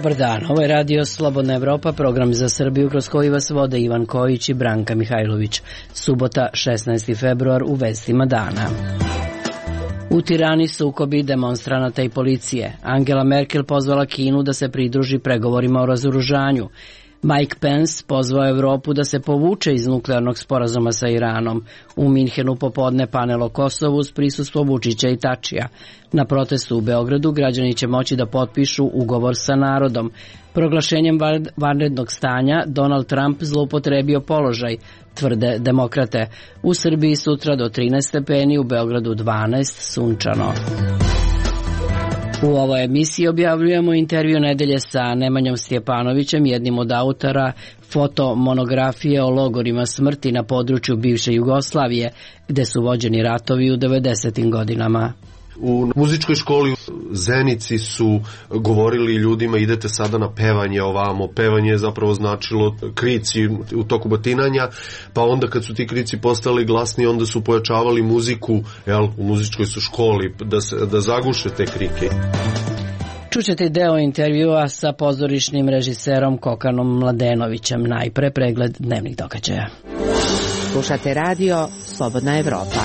Dobar dan, ovo je radio Slobodna Evropa, program za Srbiju kroz koji vas vode Ivan Kojić i Branka Mihajlović. Subota, 16. februar, u vestima dana. U Tirani sukobi demonstranata i policije. Angela Merkel pozvala Kinu da se pridruži pregovorima o razoružanju. Mike Pence pozvao Evropu da se povuče iz nuklearnog sporazuma sa Iranom. U Minhenu popodne panel o Kosovu s prisustvom Vučića i Tačija. Na protestu u Beogradu građani će moći da potpišu ugovor sa narodom. Proglašenjem vanrednog stanja Donald Trump zloupotrebio položaj, tvrde demokrate. U Srbiji sutra do 13 stepeni, u Beogradu 12, sunčano. U ovoj emisiji objavljujemo intervju nedelje sa Nemanjom Stjepanovićem, jednim od autora fotomonografije o logorima smrti na području bivše Jugoslavije, gde su vođeni ratovi u 90. godinama. U muzičkoj školi u Zenici su govorili ljudima idete sada na pevanje ovamo. Pevanje je zapravo značilo krici u toku batinanja, pa onda kad su ti krici postali glasni, onda su pojačavali muziku, u muzičkoj su školi da zaguše te krike. Čućete deo intervjua sa pozorišnim režiserom Kokanom Mladenovićem. Najpre pregled dnevnih događaja. Slušate radio Slobodna Evropa.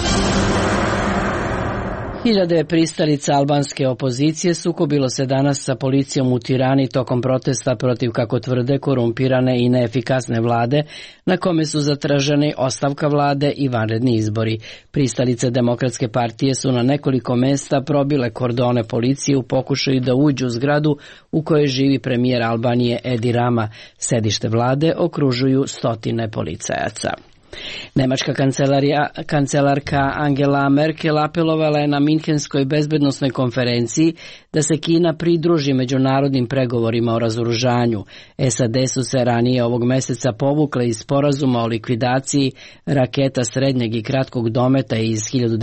Hiljade pristalica albanske opozicije sukobilo se danas sa policijom u Tirani tokom protesta protiv, kako tvrde, korumpirane i neefikasne vlade, na kome su zatraženi ostavka vlade i vanredni izbori. Pristalice Demokratske partije su na nekoliko mesta probile kordone policije u pokušaju da uđu u zgradu u kojoj živi premijer Albanije Edi Rama. Sedište vlade okružuju stotine policajaca. Nemačka kancelarka Angela Merkel apelovala je na Minhenskoj bezbednosnoj konferenciji da se Kina pridruži međunarodnim pregovorima o razoružanju. SAD su se ranije ovog meseca povukle iz sporazuma o likvidaciji raketa srednjeg i kratkog dometa iz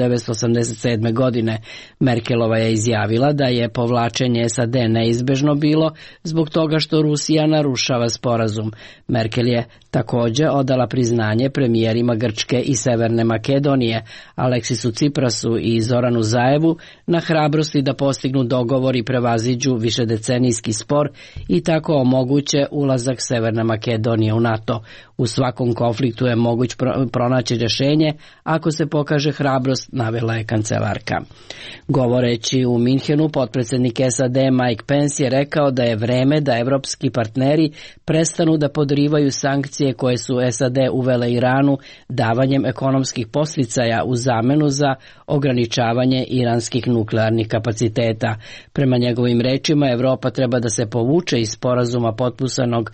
1987. godine. Merkelova je izjavila da je povlačenje SAD neizbežno bilo zbog toga što Rusija narušava sporazum. Merkel je također odala priznanje premijerima Grčke i Severne Makedonije, Aleksisu Ciprasu i Zoranu Zaevu, na hrabrosti da postignu dogovor i prevaziđu višedecenijski spor i tako omoguće ulazak Severne Makedonije u NATO. U svakom konfliktu je moguć pronaći rješenje ako se pokaže hrabrost, navela je kancelarka. Govoreći u Minhenu, potpredsjednik SAD Mike Pence je rekao da je vreme da evropski partneri prestanu da podrivaju sankcije koje su SAD uvele Iranu davanjem ekonomskih poslicaja u zamenu za ograničavanje iranskih nuklearnih kapaciteta. Prema njegovim rečima, Evropa treba da se povuče iz sporazuma potpisanog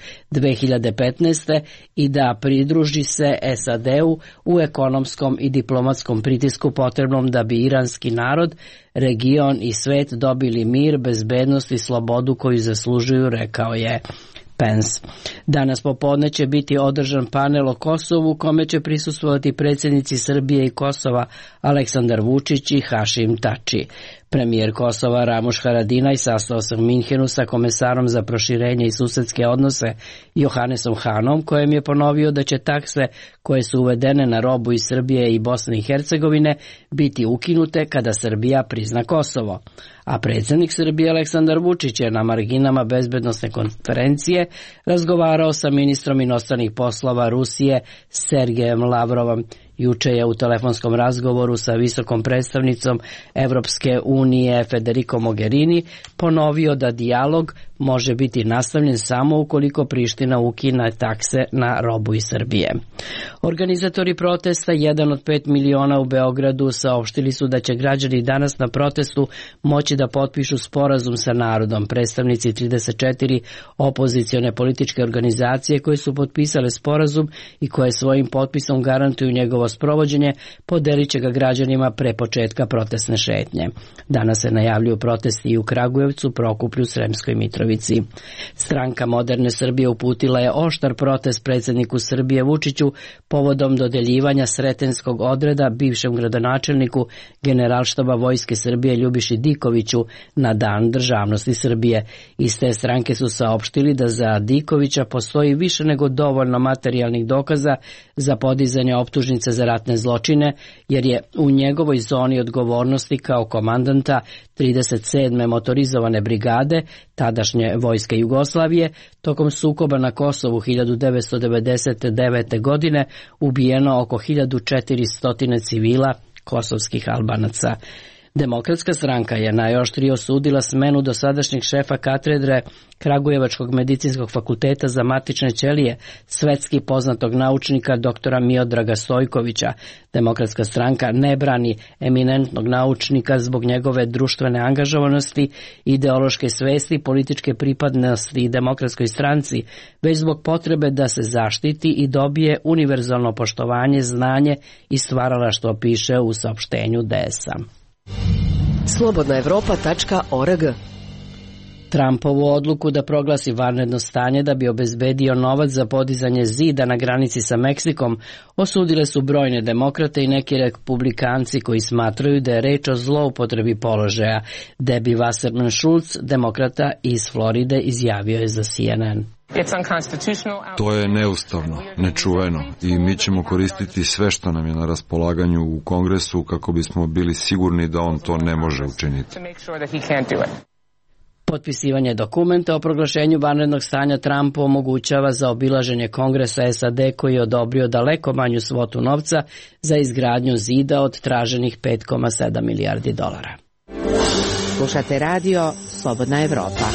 2015. i da pridruži se SAD-u u ekonomskom i diplomatskom pritisku potrebnom da bi iranski narod, region i svet dobili mir, bezbednost i slobodu koju zaslužuju, rekao je Pence. Danas popodne će biti održan panel o Kosovu u kome će prisustvovati predsjednici Srbije i Kosova Aleksandar Vučić i Hašim Tači. Premijer Kosova Ramuš Haradinaj sastao se u Minhenu sa komesarom za proširenje i susedske odnose Johanesom Hanom, kojem je ponovio da će takse koje su uvedene na robu iz Srbije i Bosne i Hercegovine biti ukinute kada Srbija prizna Kosovo. A predsjednik Srbije Aleksandar Vučić je na marginama bezbednosne konferencije razgovarao sa ministrom inostranih poslova Rusije Sergejem Lavrovom. Juče je u telefonskom razgovoru sa visokom predstavnicom Evropske unije Federico Mogherini ponovio da dijalog može biti nastavljen samo ukoliko Priština ukine takse na robu iz Srbije. Organizatori protesta, 1 od 5 miliona u Beogradu, saopštili su da će građani danas na protestu moći da potpišu sporazum sa narodom. Predstavnici 34 opozicione političke organizacije koje su potpisale sporazum i koje svojim potpisom garantuju njegovo sprovođenje, podelit će ga građanima pre početka protestne šetnje. Danas se najavljuju protesti i u Kragujevcu, Prokuplju, Sremskoj Mitrovici. Stranka Moderne Srbije uputila je oštar protest predsjedniku Srbije Vučiću povodom dodeljivanja Sretenskog odreda bivšem gradonačelniku Generalštaba Vojske Srbije Ljubiši Dikoviću na Dan državnosti Srbije. Iz te stranke su saopštili da za Dikovića postoji više nego dovoljno materijalnih dokaza za podizanje optužnice za ratne zločine, jer je u njegovoj zoni odgovornosti kao komandanta 37. motorizovane brigade, tadašnje tadašnje vojske Jugoslavije, tokom sukoba na Kosovu 1999. godine ubijeno oko 1400 civila kosovskih Albanaca. Demokratska stranka je najoštrije osudila smenu dosadašnjeg šefa katedre Kragujevačkog medicinskog fakulteta za matične ćelije, svetski poznatog naučnika doktora Miodraga Stojkovića. Demokratska stranka ne brani eminentnog naučnika zbog njegove društvene angažovanosti, ideološke svesti, političke pripadnosti i demokratskoj stranci, već zbog potrebe da se zaštiti i dobije univerzalno poštovanje, znanje i stvaralaštvo, piše u saopštenju DS-a. Slobodnaevropa.org. Trumpovu odluku da proglasi vanredno stanje da bi obezbedio novac za podizanje zida na granici sa Meksikom osudile su brojne demokrate i neki republikanci koji smatraju da je reč o zloupotrebi položaja. Debbie Wasserman Schultz, demokrata iz Floride, izjavio je za CNN. To je neustavno, nečuveno i mi ćemo koristiti sve što nam je na raspolaganju u Kongresu kako bismo bili sigurni da on to ne može učiniti. Potpisivanje dokumenta o proglašenju vanrednog stanja Trumpu omogućava zaobilaženje Kongresa SAD koji je odobrio daleko manju svotu novca za izgradnju zida od traženih $5,7 milijardi. Slušate radio Slobodna Evropa.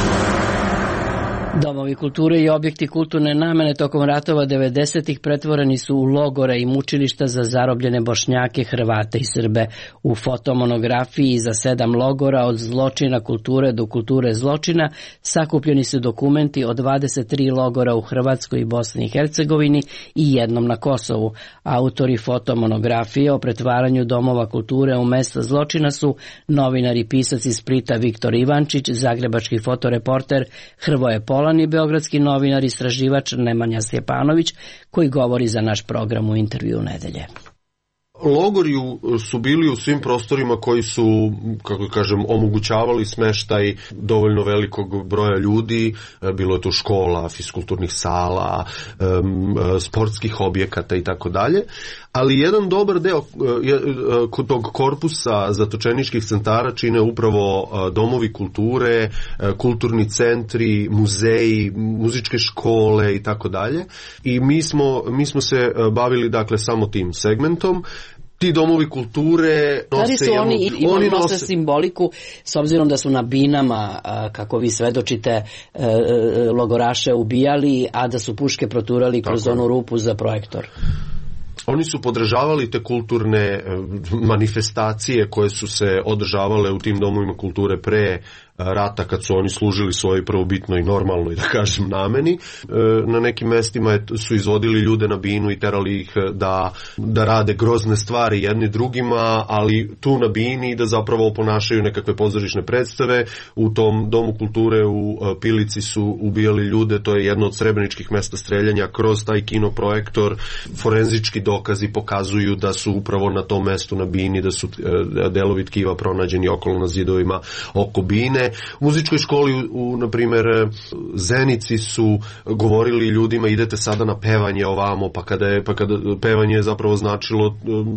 Domovi kulture i objekti kulturne namene tokom ratova 90-ih pretvoreni su u logore i mučilišta za zarobljene Bošnjake, Hrvate i Srbe. U fotomonografiji za 7 logora od zločina kulture do kulture zločina sakupljeni su dokumenti o 23 logora u Hrvatskoj i Bosni i Hercegovini i jednom na Kosovu. Autori fotomonografije o pretvaranju domova kulture u mesta zločina su novinar i pisac iz Splita Viktor Ivančić, zagrebački fotoreporter Hrvoje Polan i beogradski novinar istraživač Nemanja Stjepanović, koji govori za naš program u Intervju nedelje. Logori su bili u svim prostorima koji su, kako kažem, omogućavali smeštaj dovoljno velikog broja ljudi. Bilo je tu škola, fiskulturnih sala, sportskih objekata i tako dalje. Ali jedan dobar deo tog korpusa zatočeničkih centara čine upravo domovi kulture, kulturni centri, muzeji, muzičke škole i tako dalje. I mi smo se bavili dakle samo tim segmentom. Ti domovi kulture nose simboliku, s obzirom da su na binama, kako vi svedočite, logoraše ubijali, a da su puške proturali kroz onu rupu za projektor. Oni su podržavali te kulturne manifestacije koje su se održavale u tim domovima kulture pre rata, kad su oni služili svojoj prvobitnoj i normalnoj, da kažem, nameni. Na nekim mestima su izvodili ljude na binu i terali ih da rade grozne stvari jedni drugima, ali tu na bini da zapravo oponašaju nekakve pozorišne predstave. U tom domu kulture u Pilici su ubijali ljude, to je jedno od srebreničkih mesta streljanja. Kroz taj kinoprojektor forenzički dokazi pokazuju da su upravo na tom mestu na bini, da su delovi tkiva pronađeni okolo na zidovima oko bine. U muzičkoj školi na primjer Zenici su govorili ljudima idete sada na pevanje ovamo, pa kada pevanje je zapravo značilo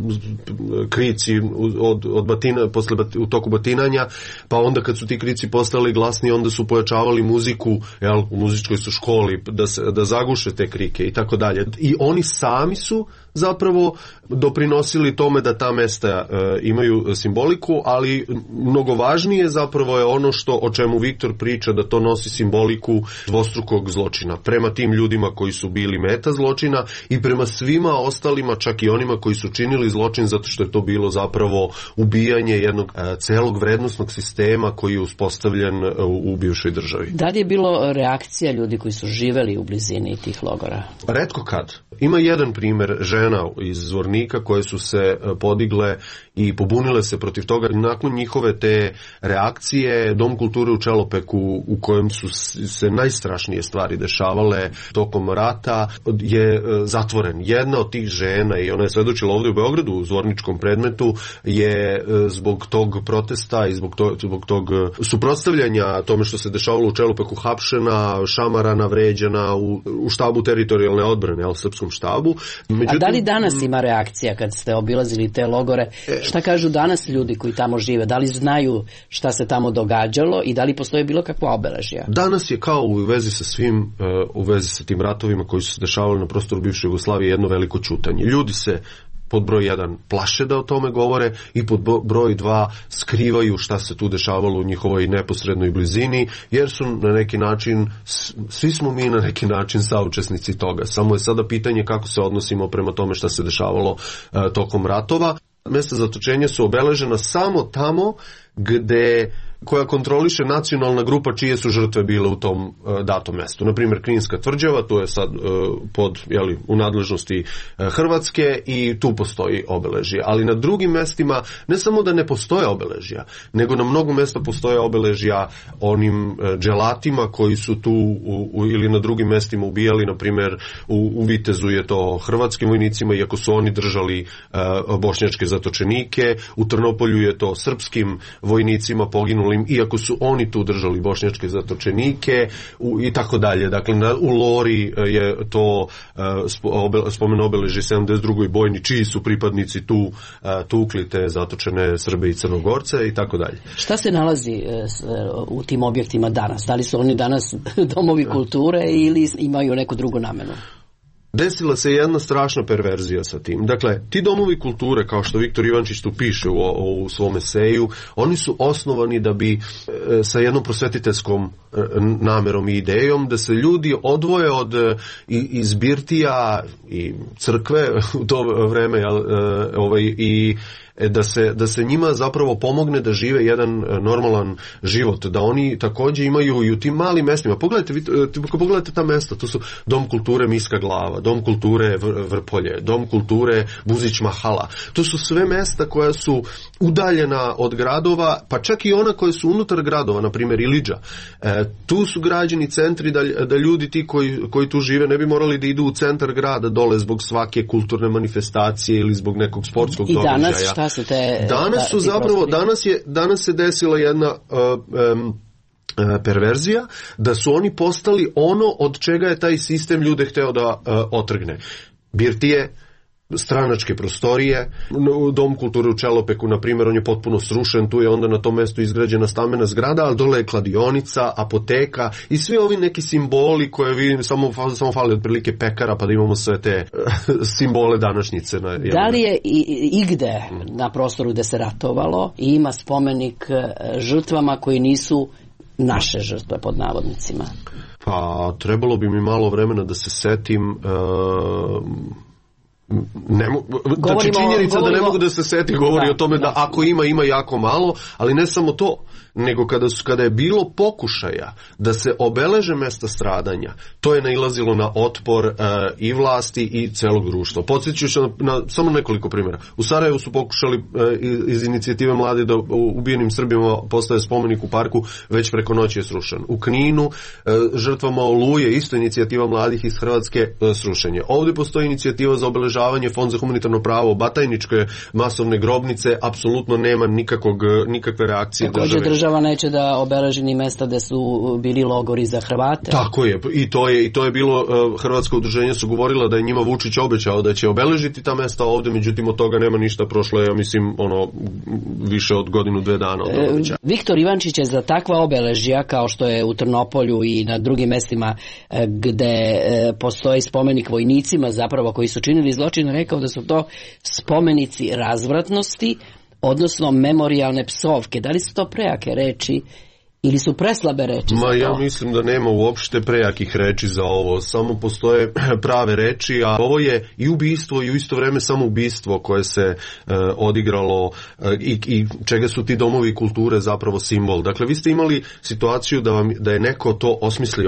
krici od batina, u toku batinanja, pa onda kad su ti krici postali glasni, onda su pojačavali muziku, u muzičkoj su školi da zaguše te krike i tako dalje. I oni sami su zapravo doprinosili tome da ta mesta imaju simboliku, ali mnogo važnije zapravo je ono o čemu Viktor priča, da to nosi simboliku dvostrukog zločina prema tim ljudima koji su bili meta zločina i prema svima ostalima, čak i onima koji su činili zločin, zato što je to bilo zapravo ubijanje jednog celog vrednosnog sistema koji je uspostavljen u bivšoj državi. Da li je bilo reakcija ljudi koji su živeli u blizini tih logora? Retko kad. Ima jedan primjer žena iz Zvornika koje su se podigle i pobunile se protiv toga. Nakon njihove te reakcije, Dom kulture u Čelopeku, u kojem su se najstrašnije stvari dešavale tokom rata, je zatvoren. Jedna od tih žena, i ona je svedočila ovdje u Beogradu u zvorničkom predmetu, je zbog tog protesta i zbog tog suprotstavljanja tome što se dešavalo u Čelopeku hapšena, šamarana, vređana u štabu teritorijalne odbrane, u srpskom štabu. A da li danas ima reakcija kad ste obilazili te logore? Šta kažu danas ljudi koji tamo žive? Da li znaju šta se tamo događa? događalo i da li postoje bilo kakva obeležja? Danas je kao u vezi sa svim, u vezi sa tim ratovima koji su se dešavali na prostoru bivše Jugoslavije jedno veliko ćutanje. Ljudi se pod broj 1 plaše da o tome govore i pod broj 2 skrivaju šta se tu dešavalo u njihovoj neposrednoj blizini, jer su na neki način, svi smo mi na neki način saučesnici toga. Samo je sada pitanje kako se odnosimo prema tome šta se dešavalo tokom ratova. Mesta zatočenja su obeležena samo tamo koja kontroliše nacionalna grupa čije su žrtve bile u tom datom mestu. Naprimjer, Kninska tvrđava, to je sad u nadležnosti Hrvatske i tu postoji obeležje. Ali na drugim mestima ne samo da ne postoje obeležja, nego na mnogo mesta postoje obeležja onim dželatima koji su tu ili na drugim mestima ubijali. Naprimjer, u Vitezu je to hrvatskim vojnicima, iako su oni držali bošnjačke zatočenike. U Trnopolju je to srpskim vojnicima poginuli, iako su oni tu držali bošnjačke zatočenike i tako dalje. Dakle, u Lori je to spomen obeleži 72. bojni, čiji su pripadnici tu tukli te zatočene Srbe i Crnogorce i tako dalje. Šta se nalazi u tim objektima danas? Da li su oni danas domovi kulture ili imaju neku drugu namenu? Desila se jedna strašna perverzija sa tim. Dakle, ti domovi kulture, kao što Viktor Ivančić tu piše u svom eseju, oni su osnovani da bi sa jednom prosvetiteljskom namerom i idejom da se ljudi odvoje od iz birtija i crkve u to vreme i da se njima zapravo pomogne da žive jedan normalan život, da oni takođe imaju i u tim malim mestima. Pogledajte ta mesta, to su Dom kulture Miska Glava, Dom kulture Vrpolje, Dom kulture Buzić Mahala. To su sve mesta koja su udaljena od gradova, pa čak i ona koja su unutar gradova, na primjer Ilidža. Tu su građeni centri da ljudi ti koji tu žive ne bi morali da idu u centar grada dole zbog svake kulturne manifestacije ili zbog nekog sportskog događaja. I danas šta su te... Danas se desila jedna perverzija, da su oni postali ono od čega je taj sistem ljude hteo da otrgne. Birtije, stranačke prostorije, Dom kulture u Čelopeku, na primjer, on je potpuno srušen, tu je onda na tom mestu izgrađena stambena zgrada, ali dole je kladionica, apoteka i svi ovi neki simboli koje vi samo fali otprilike pekara pa da imamo sve te simbole današnjice. Da li je igde na prostoru gde se ratovalo i ima spomenik žrtvama koji nisu naše žrtve pod navodnicima? Pa trebalo bi mi malo vremena da se setim. Činjenica da ne mogu da se seti govori o tome da ako ima jako malo, ali ne samo to, nego kada je bilo pokušaja da se obeleže mesta stradanja, to je nailazilo na otpor i vlasti i celog društva. Podsjeću se na samo nekoliko primjera. U Sarajevu su pokušali iz inicijative mladi da ubijenim Srbima postaje spomenik u parku, već preko noći je srušen. U Kninu žrtvama Oluje, isto inicijativa mladih iz Hrvatske, srušenje. Ovdje postoji inicijativa za obeležavanje, Fond za humanitarno pravo, Batajničke masovne grobnice, apsolutno nema nikakve reakcije države. Država neće da obeleži ni mesta gde su bili logori za Hrvate. Tako je, i to je bilo, Hrvatsko udruženje su govorila da je njima Vučić obećao da će obeležiti ta mesta ovde, međutim od toga nema ništa, prošlo je, ja mislim, više od godinu, 2 dana od obećaja. Viktor Ivančić je za takva obeležja, kao što je u Trnopolju i na drugim mestima gde postoji spomenik vojnicima zapravo koji su činili zločine, rekao da su to spomenici razvratnosti, odnosno memorijalne psovke. Da li su to prejake reči ili su preslabe reči za to? Ja mislim da nema uopšte prejakih reči za ovo, samo postoje prave reči, a ovo je i ubistvo i u isto vreme samoubistvo koje se odigralo i čega su ti domovi kulture zapravo simbol. Dakle, vi ste imali situaciju da je neko to osmislio.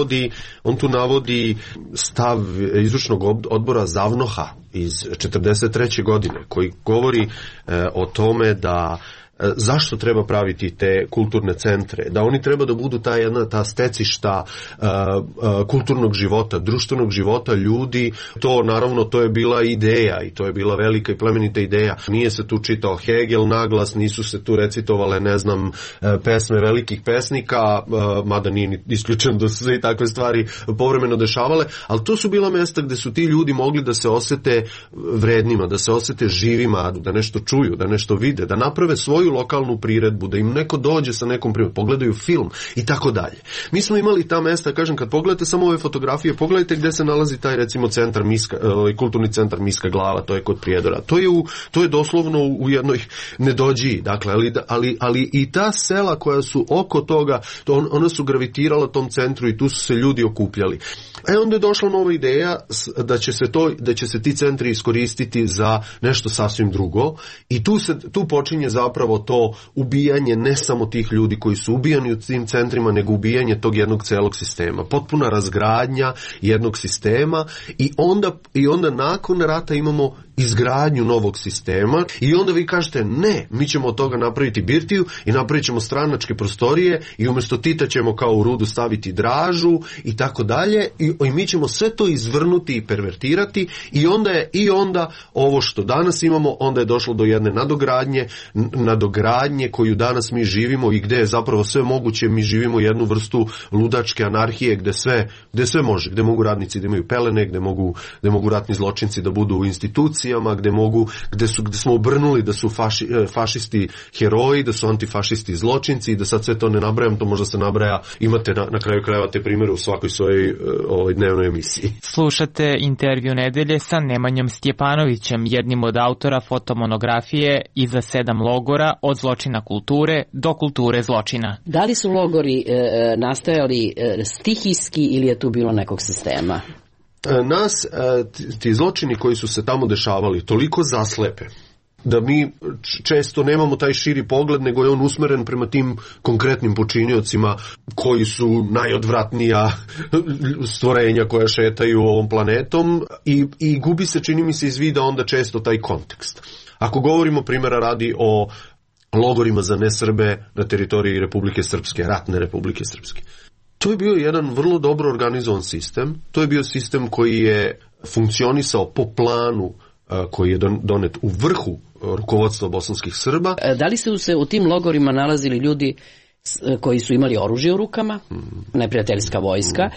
On tu navodi stav izvršnog odbora Zavnoha iz 1943. godine koji govori o tome da zašto treba praviti te kulturne centre, da oni treba da budu ta stecišta kulturnog života, društvenog života ljudi. To naravno, to je bila ideja i to je bila velika i plemenita ideja. Nije se tu čitao Hegel naglas, nisu se tu recitovale, pesme velikih pesnika, mada nije isključeno da su se i takve stvari povremeno dešavale, ali to su bila mesta gde su ti ljudi mogli da se osete vrednima, da se osete živima, da nešto čuju, da nešto vide, da naprave svoju pogledaju lokalnu priredbu, da im neko dođe sa nekom priredbom, pogledaju film i tako dalje. Mi smo imali ta mesta, kažem, kad pogledate samo ove fotografije, pogledajte gde se nalazi taj, recimo, centar Miska, kulturni centar Miska Glava, to je kod Prijedora. To je doslovno u jednoj nedođiji, dakle, ali i ta sela koja su oko toga, ona su gravitirala tom centru i tu su se ljudi okupljali. Onda je došla nova ideja da će se ti centri iskoristiti za nešto sasvim drugo i tu počinje zapravo to ubijanje ne samo tih ljudi koji su ubijani u tim centrima, nego ubijanje tog jednog celog sistema. Potpuna razgradnja jednog sistema i onda nakon rata imamo izgradnju novog sistema i onda vi kažete ne, mi ćemo od toga napraviti birtiju i napravit ćemo stranačke prostorije i umjesto Tita ćemo kao u Rudu staviti Dražu i tako dalje i mi ćemo sve to izvrnuti i pervertirati i onda ovo što danas imamo, onda je došlo do jedne nadogradnje koju danas mi živimo i gde je zapravo sve moguće, mi živimo jednu vrstu ludačke anarhije gde sve može, gde mogu radnici da imaju pelene, gde mogu ratni zločinci da budu u instituciji, gde smo obrnuli da su fašisti heroji, da su antifašisti zločinci i da sad sve to ne nabrajam, to možda se nabraja, imate na kraju krajeva te primere u svakoj svojoj dnevnoj emisiji. Slušate intervju nedelje sa Nemanjom Stjepanovićem, jednim od autora fotomonografije Iza 7 logora, od zločina kulture do kulture zločina. Da li su logori nastajali stihijski ili je tu bilo nekog sistema? Nas, ti zločini koji su se tamo dešavali, toliko zaslepe da mi često nemamo taj širi pogled, nego je on usmeren prema tim konkretnim počiniocima koji su najodvratnija stvorenja koja šetaju ovom planetom i gubi se, čini mi se, iz vida onda često taj kontekst. Ako govorimo primjera radi o logorima za nesrbe na teritoriji Republike Srpske, ratne Republike Srpske, to je bio jedan vrlo dobro organizovan sistem. To je bio sistem koji je funkcionisao po planu koji je donet u vrhu rukovodstva bosanskih Srba. Da li su se u tim logorima nalazili ljudi koji su imali oružje u rukama, neprijateljska vojska,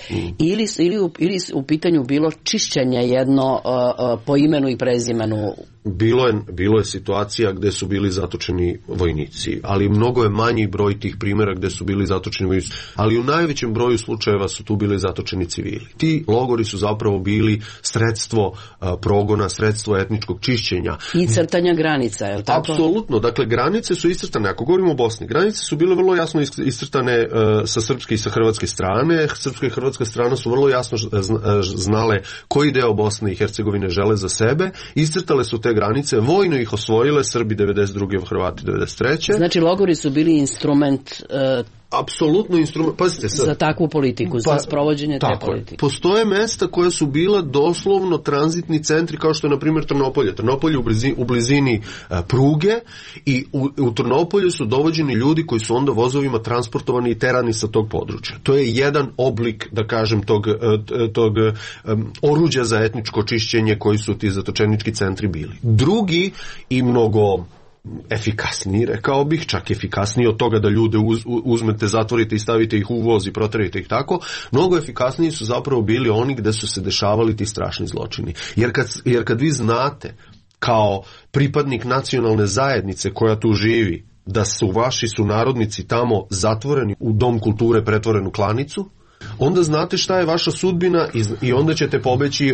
ili u pitanju bilo čišćenje jedno po imenu i prezimenu? Bilo je situacija gde su bili zatočeni vojnici, ali mnogo je manji broj tih primjera gde su bili zatočeni vojnici, ali u najvećem broju slučajeva su tu bili zatočeni civili. Ti logori su zapravo bili sredstvo progona, sredstvo etničkog čišćenja. I crtanja granica, je li tako? Apsolutno, dakle granice su iscrtane, ako govorimo o Bosni, granice su bile vrlo jasno iscrtane sa srpske i sa hrvatske strane. Srpska i hrvatska strana su vrlo jasno znale koji deo Bosne i Hercegovine žele za sebe, iscrtale su te granice, vojno ih osvojile, Srbi 92. Hrvati 93. Znači logori su bili instrument apsolutno instrument, pazite sad, za takvu politiku, za sprovođenje te politike. Postoje mesta koja su bila doslovno tranzitni centri, kao što je na primjer Trnopolje. Trnopolje u blizini pruge i u Trnopolju su dovođeni ljudi koji su onda vozovima transportovani i terani sa tog područja. To je jedan oblik, da kažem, tog oruđa za etničko čišćenje koji su ti zatočenički centri bili. Drugi i mnogo efikasniji, rekao bih, čak efikasniji od toga da ljude uzmete, zatvorite i stavite ih u voz i proterite ih tako, mnogo efikasniji su zapravo bili oni gde su se dešavali ti strašni zločini. Jer kad vi znate kao pripadnik nacionalne zajednice koja tu živi da su vaši sunarodnici tamo zatvoreni u dom kulture, pretvoren u klanicu, onda znate šta je vaša sudbina i onda ćete pobeći,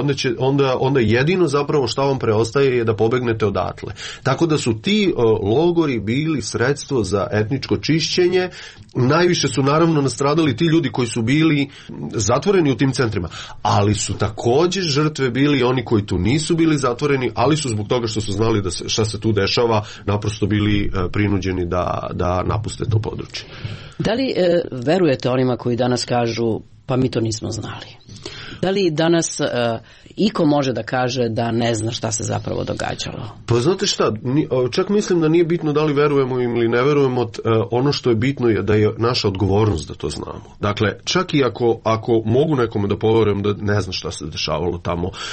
onda jedino zapravo šta vam preostaje je da pobegnete odatle. Tako da su ti logori bili sredstvo za etničko čišćenje. Najviše su naravno nastradali ti ljudi koji su bili zatvoreni u tim centrima, ali su također žrtve bili oni koji tu nisu bili zatvoreni, ali su zbog toga što su znali da šta se tu dešava naprosto bili prinuđeni da napuste to područje. Da li verujete onima koji danas kažu pa mi to nismo znali? Da li danas iko može da kaže da ne zna šta se zapravo događalo? Pa znate šta, čak mislim da nije bitno da li verujemo im ili ne verujemo, ono što je bitno je da je naša odgovornost da to znamo. Dakle, čak i ako mogu nekome da poverujem da ne zna šta se dešavalo tamo,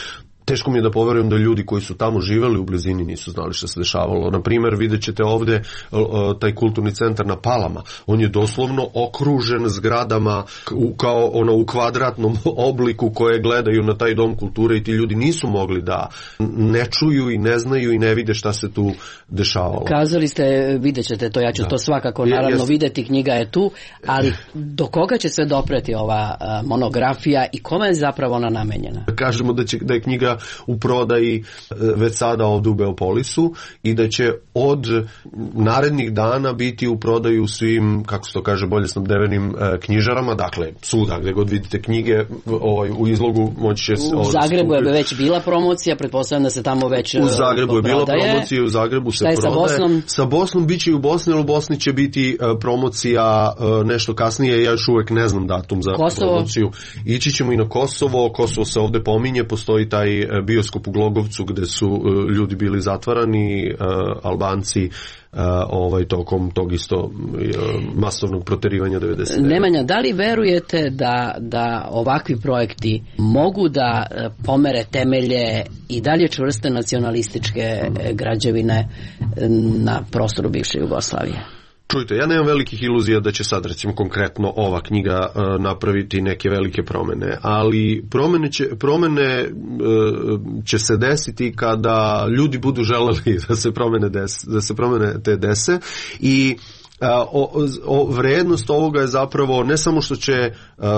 teško mi je da poverujem da ljudi koji su tamo živeli u blizini nisu znali što se dešavalo. Na primjer, vidjet ćete ovde taj kulturni centar na Palama. On je doslovno okružen zgradama kao u kvadratnom obliku koje gledaju na taj dom kulture i ti ljudi nisu mogli da ne čuju i ne znaju i ne vide šta se tu dešavalo. Kazali ste, vidjet ćete to, ja ću to svakako naravno videti, knjiga je tu, ali do koga će sve dopreti ova monografija i kome je zapravo ona namenjena? Kažemo da je knjiga u prodaji već sada ovdje u Beopolisu i da će od narednih dana biti u prodaju u svim, kako se to kaže, bolje snabdevenim knjižarama, dakle svuda gdje god vidite knjige u izlogu moći će... U Zagrebu je već bila promocija, pretpostavljam da se tamo već u Zagrebu je bila promocija, u Zagrebu se prodaje. Sa Bosnom? Sa Bosnom bit će i u Bosni, ali u Bosni će biti promocija nešto kasnije, ja još uvek ne znam datum za promociju. Ići ćemo i na Kosovo, Kosovo se ovdje pominje, postoji taj bioskop u Glogovcu gdje su ljudi bili zatvarani, Albanci, tokom tog isto masovnog proterivanja 90. Nemanja, da li verujete da ovakvi projekti mogu da pomere temelje i dalje čvrste nacionalističke građevine na prostoru bivše Jugoslavije? Čujte, ja nemam velikih iluzija da će sad, recimo, konkretno ova knjiga napraviti neke velike promene, ali promene će se desiti kada ljudi budu želeli da se promene te dese i vrednost ovoga je zapravo ne samo što će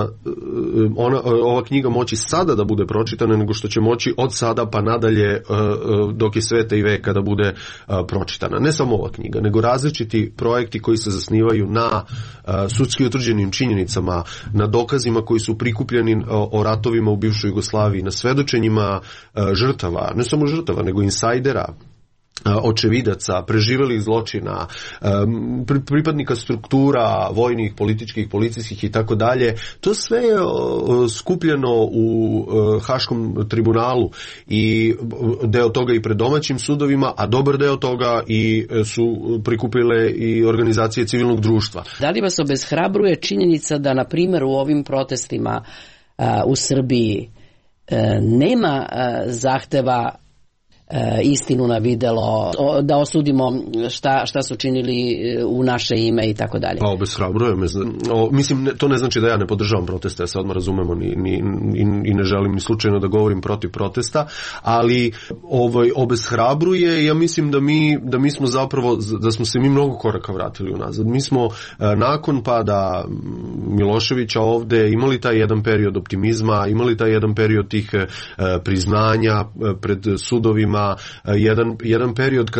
ova knjiga moći sada da bude pročitana, nego što će moći od sada pa nadalje dok je sveta i veka da bude pročitana. Ne samo ova knjiga, nego različiti projekti koji se zasnivaju na sudski utvrđenim činjenicama, na dokazima koji su prikupljeni o ratovima u bivšoj Jugoslaviji, na svedočenjima žrtava, ne samo žrtava, nego insajdera, očevidaca, preživelih zločina, pripadnika struktura vojnih, političkih, policijskih i tako dalje. To sve je skupljeno u Haškom tribunalu i deo toga i pred domaćim sudovima, a dobar deo toga i su prikupile i organizacije civilnog društva. Da li vas obeshrabruje činjenica da, na primjer, u ovim protestima u Srbiji nema zahteva istinu na videlo, da osudimo šta su činili u naše ime i tako dalje? Pa obeshrabruje me. Mislim, to ne znači da ja ne podržavam proteste, ja se odmah razumemo i ne želim ni slučajno da govorim protiv protesta, ali obeshrabruje. Ja mislim da mi smo zapravo, da smo se mi mnogo koraka vratili unazad. Mi smo nakon pada Miloševića ovde imali taj jedan period optimizma, imali taj jedan period tih priznanja pred sudovima, jedan period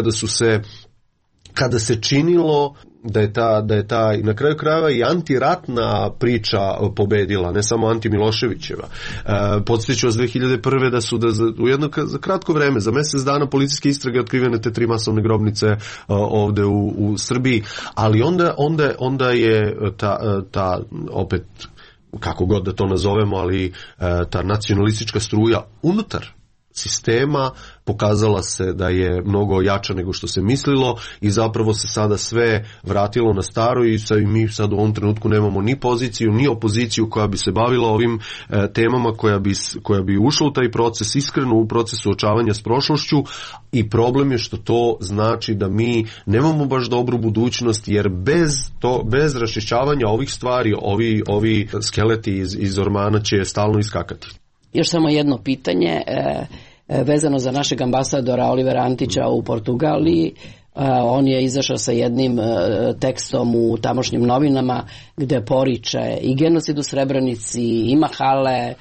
kada se činilo da je ta na kraju krajeva i antiratna priča pobedila, ne samo anti-Miloševićeva. Podsjeću vas 2001. da su u jedno za kratko vreme, za mjesec dana, policijske istrage otkrivene te 3 masovne grobnice ovde u Srbiji, ali onda je ta opet, kako god da to nazovemo, ali ta nacionalistička struja unutar sistema pokazala se da je mnogo jača nego što se mislilo i zapravo se sada sve vratilo na staro i mi sad u ovom trenutku nemamo ni poziciju ni opoziciju koja bi se bavila ovim temama, koja bi ušla u taj proces, iskreno u proces suočavanja s prošlošću, i problem je što to znači da mi nemamo baš dobru budućnost, jer bez raščišćavanja ovih stvari ovi skeleti iz ormana će stalno iskakati. Još samo jedno pitanje vezano za našeg ambasadora Olivera Antića u Portugaliji. On je izašao sa jednim tekstom u tamošnjim novinama gde poriče i genocid u Srebrenici, i Mahale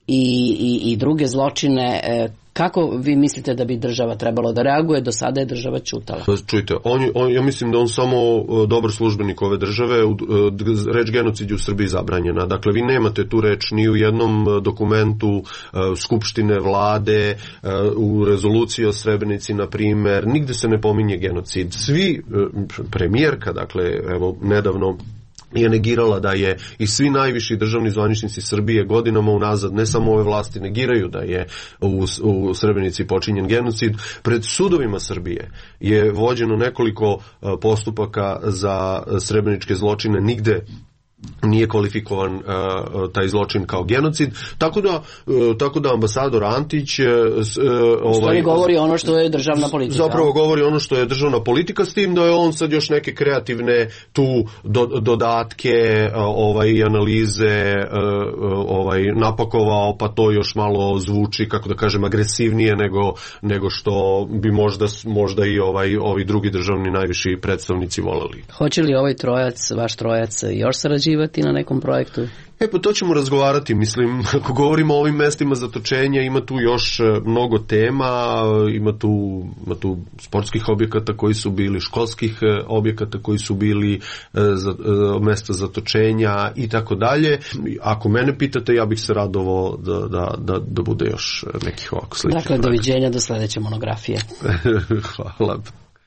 i druge zločine. Kako vi mislite da bi država trebalo da reaguje? Do sada je država ćutala. Čujte, ja mislim da on samo dobar službenik ove države. Reč genocid je u Srbiji zabranjena. Dakle, vi nemate tu reč ni u jednom dokumentu Skupštine, vlade, u rezoluciji o Srebrenici, na primjer. Nigde se ne pominje genocid. Svi, premijerka, dakle, evo, nedavno je negirala da je, i svi najviši državni zvaničnici Srbije godinama unazad, ne samo ove vlasti, negiraju da je u Srebrenici počinjen genocid. Pred sudovima Srbije je vođeno nekoliko postupaka za srebreničke zločine. Nigde nije kvalifikovan taj zločin kao genocid, tako da ambasador Antić govori ono što je državna politika. Zapravo govori ono što je državna politika, s tim da je on sad još neke kreativne tu dodatke i analize napakovao, pa to još malo zvuči, kako da kažem, agresivnije nego što bi možda i ovi drugi državni najviši predstavnici voleli. Hoće li ovaj vaš trojac još sarađivati na nekom projektu? Pa to ćemo razgovarati, mislim, ako govorimo o ovim mestima zatočenja, ima tu još mnogo tema, ima tu sportskih objekata koji su bili, školskih objekata koji su bili mesta zatočenja i tako dalje. Ako mene pitate, ja bih se radovao da bude još nekih ovako sličnih. Dakle, doviđenja do sledeće monografije. Hvala.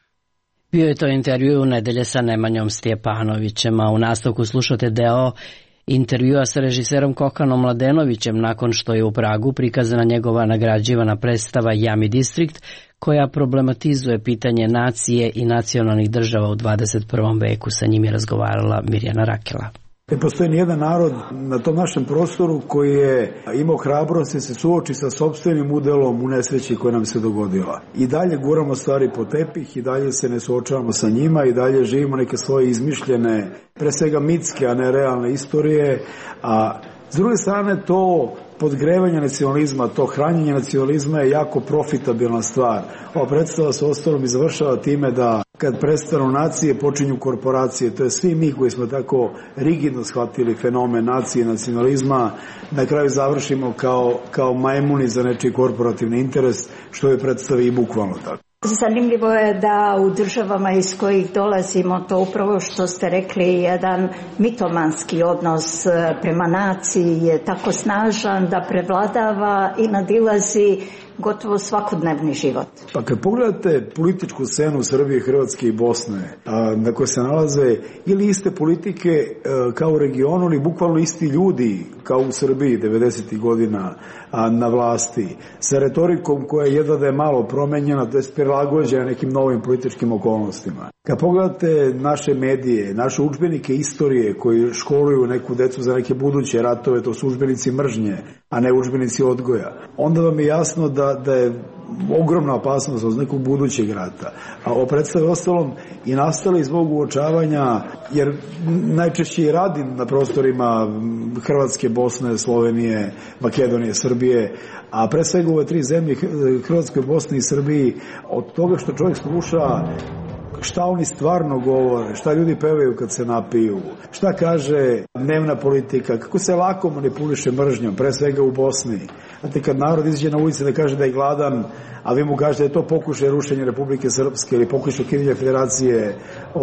Bio je to intervju u nedelje sa Nemanjom Stjepanovićem, a u nastavku slušate deo intervjua sa režiserom Kokanom Mladenovićem nakon što je u Pragu prikazana njegova nagrađivana predstava Jami Distrikt, koja problematizuje pitanje nacije i nacionalnih država u 21. veku. Sa njim je razgovarala Mirjana Rakela. Ne postoji nijedan narod na tom našem prostoru koji je imao hrabrosti se suoči sa sopstvenim udelom u nesreći koja nam se dogodila. I dalje guramo stvari po tepih, i dalje se ne suočavamo sa njima, i dalje živimo neke svoje izmišljene, pre svega mitske, a ne realne istorije, a s druge strane to podgrevanje nacionalizma, to hranjenje nacionalizma je jako profitabilna stvar. Ova predstava se ostalom i završava time da kad prestanu nacije počinju korporacije. To je svi mi koji smo tako rigidno shvatili fenomen nacije i nacionalizma, na kraju završimo kao majmuni za nečiji korporativni interes, što je predstavi i bukvalno tako. Zanimljivo je da u državama iz kojih dolazimo, to upravo što ste rekli, jedan mitomanski odnos prema naciji je tako snažan da prevladava i nadilazi gotovo svakodnevni život. Pa kad pogledate političku scenu Srbije, Hrvatske i Bosne, na kojoj se nalaze ili iste politike kao u regionu, ili bukvalno isti ljudi kao u Srbiji 90. godina na vlasti, sa retorikom koja jedva da je malo promenjena, to je prilagođena nekim novim političkim okolnostima. Kad pogledate naše medije, naše udžbenike istorije koji školuju neku decu za neke buduće ratove, to su udžbenici mržnje, a ne udžbenici odgoja, onda vam je jasno da je ogromna opasnost od nekog budućeg rata. A o predstavi ostalom i nastali zbog uočavanja, jer najčešće i radim na prostorima Hrvatske, Bosne, Slovenije, Makedonije, Srbije, a pre svega ove tri zemlje, Hrvatskoj, Bosni i Srbiji, od toga što čovjek sluša šta oni stvarno govore, šta ljudi pevaju kad se napiju, šta kaže dnevna politika, kako se lako manipuliše mržnjom, pre svega u Bosni. Znate, kad narod izađe na ulici da kaže da je gladan, a vi mu kažete da je to pokušaj rušenja Republike Srpske ili pokušaj ukidanja federacije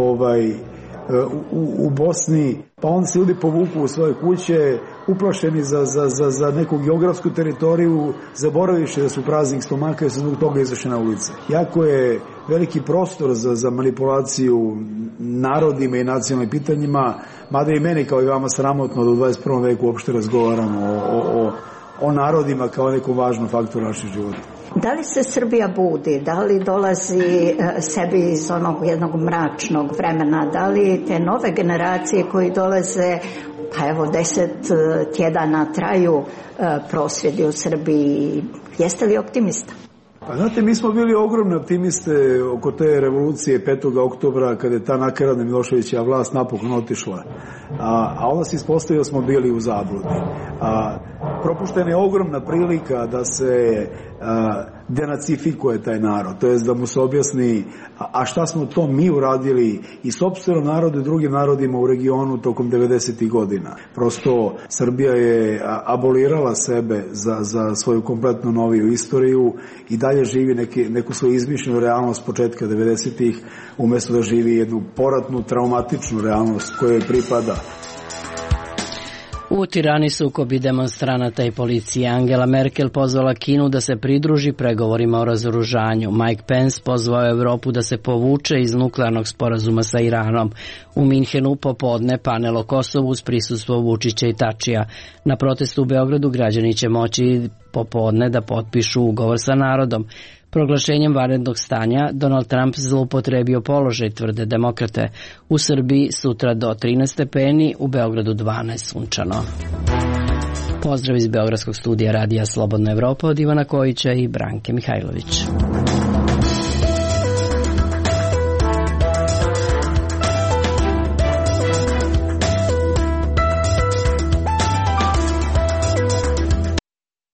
u Bosni, pa on se ljudi povuku u svoje kuće, uplašeni za neku geografsku teritoriju, zaboraviše da su praznik stomaka i se zbog toga izašli na ulice. Jako je veliki prostor za manipulaciju narodima i nacionalnim pitanjima, mada i meni kao i vama sramotno da u 21. veku uopšte razgovaramo o narodima kao nekom važnom faktoru naših života. Da li se Srbija budi, da li dolazi sebi iz onog jednog mračnog vremena, da li te nove generacije koji dolaze, pa evo 10 tjedana traju prosvjedi u Srbiji, jeste li optimista? Pa znate, mi smo bili ogromne optimiste oko te revolucije 5. oktobra kada je ta nakaradna Miloševićeva vlast napokon otišla. A onda se ispostavio smo bili u zabludi. Propuštena je ogromna prilika da se denacifikuje taj narod, to jest da mu se objasni a šta smo to mi uradili i sopstvenom narodu i drugim narodima u regionu tokom 90. godina. Prosto Srbija je abolirala sebe za svoju kompletno noviju istoriju i dalje živi neku svoju izmišljenu realnost početka 90. umjesto da živi jednu poratnu, traumatičnu realnost kojoj pripada. U Tirani sukobi demonstranata i policije. Angela Merkel pozvala Kinu da se pridruži pregovorima o razoružanju. Mike Pence pozvao Evropu da se povuče iz nuklearnog sporazuma sa Iranom. U Minhenu popodne panel o Kosovu uz prisustvo Vučića i Tačija. Na protestu u Beogradu građani će moći popodne da potpišu ugovor sa narodom. Proglašenjem vanrednog stanja Donald Trump zloupotrebio položaj, tvrde demokrate. U Srbiji sutra do 13 stepeni, u Beogradu 12 sunčano. Pozdrav iz Beogradskog studija Radija Slobodna Evropa od Ivana Kojića i Branke Mihajlović.